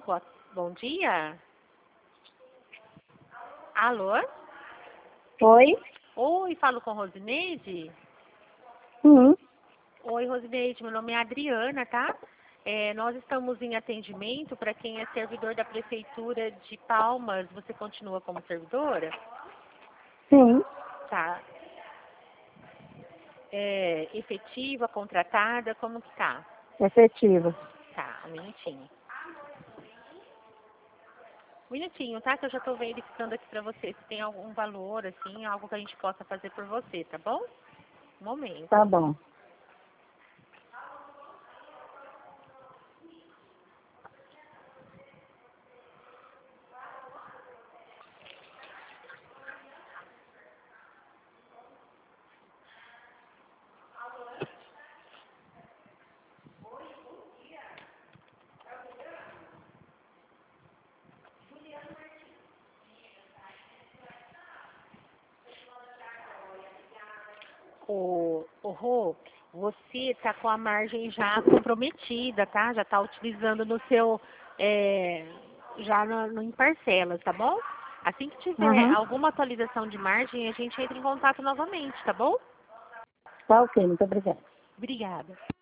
Bom dia. Alô? Oi? Oi, falo com Rosineide? Sim. Oi, Rosineide, meu nome é Adriana, tá? Nós estamos em atendimento para quem é servidor da Prefeitura de Palmas. Você continua como servidora? Sim. Tá. Efetiva, contratada, como que tá? Efetivo. Tá, um minutinho. Um minutinho, tá? Que eu já tô verificando aqui pra você se tem algum valor, assim, algo que a gente possa fazer por você, tá bom? Um momento. Tá bom. Rô, você tá com a margem já comprometida, tá? Já tá utilizando no seu, já em parcelas, tá bom? Assim que tiver Uhum. alguma atualização de margem, a gente entra em contato novamente, tá bom? Tá ok, muito obrigada. Obrigada.